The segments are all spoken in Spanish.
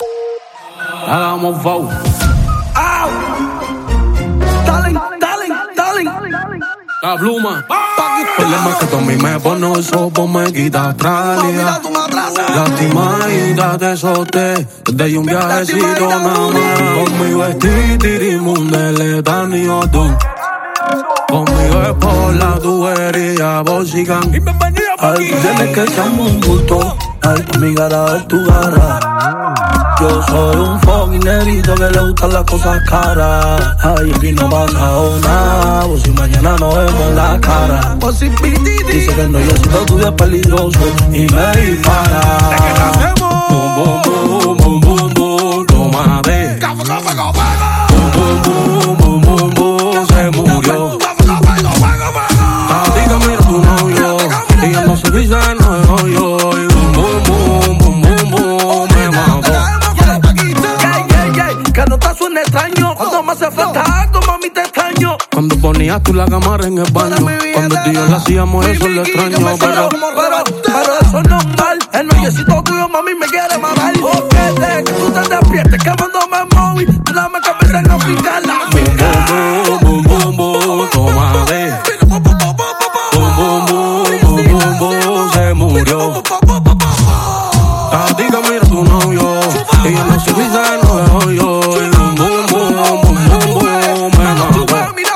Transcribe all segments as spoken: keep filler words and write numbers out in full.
Hagamos flow. Dale, dale, dale. La pluma. Problema que tú a mí me pones eso, vos me quitas tralia. Lastimadita te solté, desde un viajecito nada más. Conmigo es titirimundele, Dani Odom. Conmigo es por la tubería, Bosican. Ay, tú tienes que echarme un bulto. Ay, mi cara es tu cara. Yo soy un fucking negrito que le gustan las cosas caras. Ay, aquí no pasa nada. Vos si mañana nos vemos la cara. Dice que no, yo siento tuyo es peligroso y me dispara. Boom, boom, boom, boom, boom, boom, tómate. Boom, boom, boom, boom, boom, boom, se murió. A ti que mira tu novio, ella no se dice no es hoyo. Boom, boom, boom, boom, boom, boom, me mató. Que no te suene extraño. Cuando me hace falta algo, mami, te extraño. Cuando ponías tú la cámara en el baño, cuando tú y yo la hacíamos, eso es lo extraño. Pero, pero, pero eso es normal. El noviecito tuyo, mami, me quiere matar. Porque que tú te despiertes, que cuando me moví, tú dame que me tenga picarla. boom, boom, boom, boom, tómate. Boom, boom, boom, boom, boom, boom, se murió. A ti que mira tu novio, ella no se dice no es hoyo. Boom, boom, boom, boom, boom, boom, me mató.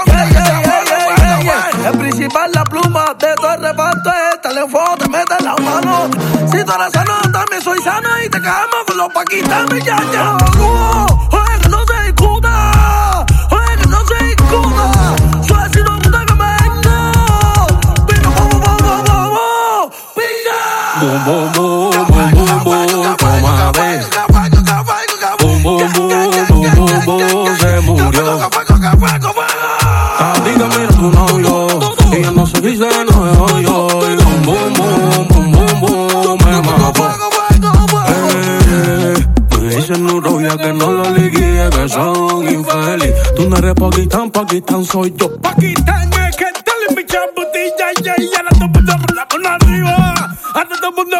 El principal, la pluma de todo el reparto es teléfono, te mete la mano. Si tú eres sano, también soy sano y te quedamos con los paquistanos, ya, ya. Oye, que no se discuta, oye, que no se discuta. Suave si no puta que me venga. Pica, bo, bo, bo, bo, bo, pica. Boom, boom, boom, boom, boom, boom, tómate. Boom, boom, boom, boom, boom, boom, se murió. A ti que mira tu novio, ella no se dice no es hoyo. Boom, boom, boom, boom, boom, boom, me mató. Eh, me dicen no rubia que no lo liquide, que son infeliz. Tú no eres Pakistán, Pakistán soy yo. Pakistán es que tal en mi chambutilla, ya, ya, ahora todo el mundo por la mano arriba. Ahora todo el mundo